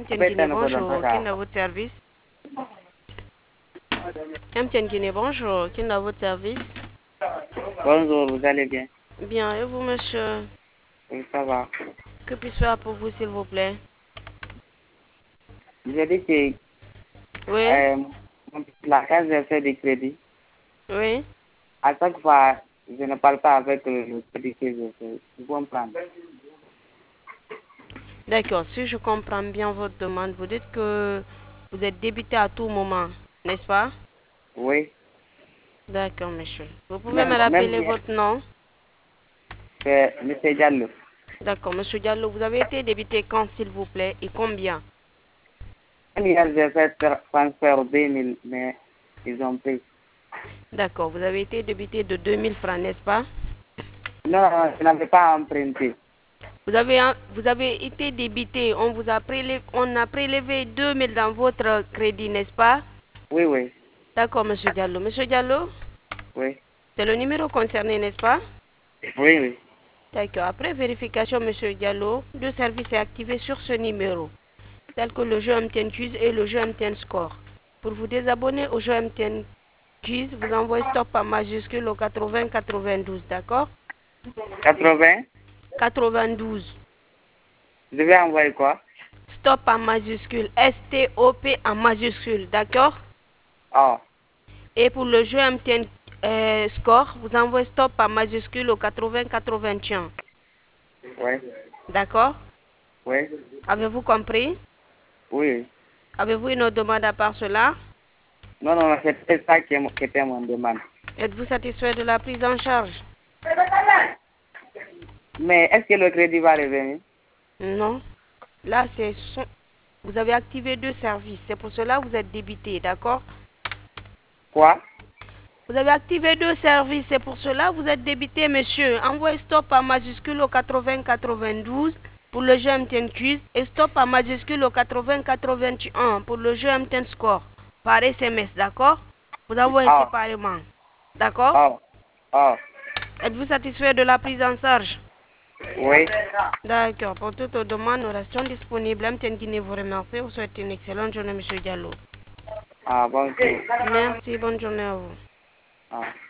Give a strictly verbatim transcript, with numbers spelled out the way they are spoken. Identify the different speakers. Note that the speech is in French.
Speaker 1: M T N Guinée, bonjour. Qui est à votre service? M T N Guinée, bonjour. Qui est à votre service?
Speaker 2: Bonjour, vous allez bien?
Speaker 1: Bien, et vous, monsieur?
Speaker 2: Oui, ça va.
Speaker 1: Que puis-je faire pour vous, s'il vous plaît?
Speaker 2: J'ai dit que
Speaker 1: Oui,
Speaker 2: euh, la case j'ai fait des crédits.
Speaker 1: oui.
Speaker 2: À chaque fois, je ne parle pas avec le, le crédit que j'ai fait. Vous comprenez?
Speaker 1: D'accord, si je comprends bien votre demande, vous dites que vous êtes débité à tout moment, n'est-ce pas?
Speaker 2: Oui.
Speaker 1: D'accord, monsieur. Vous pouvez me
Speaker 2: Même, même
Speaker 1: rappeler
Speaker 2: hier,
Speaker 1: votre nom?
Speaker 2: c'est M. Diallo.
Speaker 1: D'accord, monsieur Diallo, vous avez été débité quand, s'il vous plaît, et combien?
Speaker 2: Même hier, j'ai fait tra- transfert deux mille, mais ils ont pris.
Speaker 1: D'accord, vous avez été débité de deux mille francs, n'est-ce pas?
Speaker 2: Non, non, je n'avais pas emprunté.
Speaker 1: Vous avez, un- vous avez été débité, on vous a prélevé, on a prélevé deux mille dans votre crédit, n'est-ce pas?
Speaker 2: Oui, oui,
Speaker 1: D'accord, monsieur Diallo. Monsieur Diallo,
Speaker 2: oui,
Speaker 1: c'est le numéro concerné, n'est-ce pas?
Speaker 2: oui, oui.
Speaker 1: D'accord. Après vérification, monsieur Diallo, deux services est activé sur ce numéro, tels que le jeu M T N Quiz et le jeu M T N Score. Pour vous désabonner au jeu M T N Quiz, vous envoyez stop en majuscule au quatre-vingts quatre-vingt-douze, d'accord?
Speaker 2: quatre-vingts,
Speaker 1: quatre-vingt-douze.
Speaker 2: je vais envoyer quoi?
Speaker 1: Stop en majuscule, S T O P en majuscule, d'accord?
Speaker 2: Oh,
Speaker 1: Et pour le jeu M T N euh, Score, vous envoyez stop en majuscule au quatre-vingts quatre-vingt-un,
Speaker 2: oui,
Speaker 1: d'accord?
Speaker 2: oui,
Speaker 1: Avez-vous compris?
Speaker 2: oui.
Speaker 1: Avez-vous une autre demande à part cela?
Speaker 2: Non, non, non, c'était ça qui est- qui était mon demande.
Speaker 1: Êtes-vous satisfait de la prise en charge?
Speaker 2: Mais est-ce que le crédit va revenir?
Speaker 1: Non. Là, c'est son- vous avez activé deux services. C'est pour cela que vous êtes débité, d'accord?
Speaker 2: Quoi?
Speaker 1: Vous avez activé deux services. C'est pour cela que vous êtes débité, monsieur. Envoyez stop en majuscule au quatre-vingts quatre-vingt-douze pour le jeu M T N Quiz et stop en majuscule au quatre-vingts quatre-vingt-un pour le jeu M T N Score. Par S M S, d'accord? Vous envoyez
Speaker 2: Oh,
Speaker 1: séparément. D'accord?
Speaker 2: oh, oh,
Speaker 1: Êtes-vous satisfait de la prise en charge?
Speaker 2: oui.
Speaker 1: D'accord. Pour toute demande, nous restons disponibles. M T N Guinée vous remercie. Vous souhaite une excellente journée, monsieur Diallo.
Speaker 2: Ah, bonjour.
Speaker 1: Merci. Bonne journée à vous.
Speaker 2: Ah.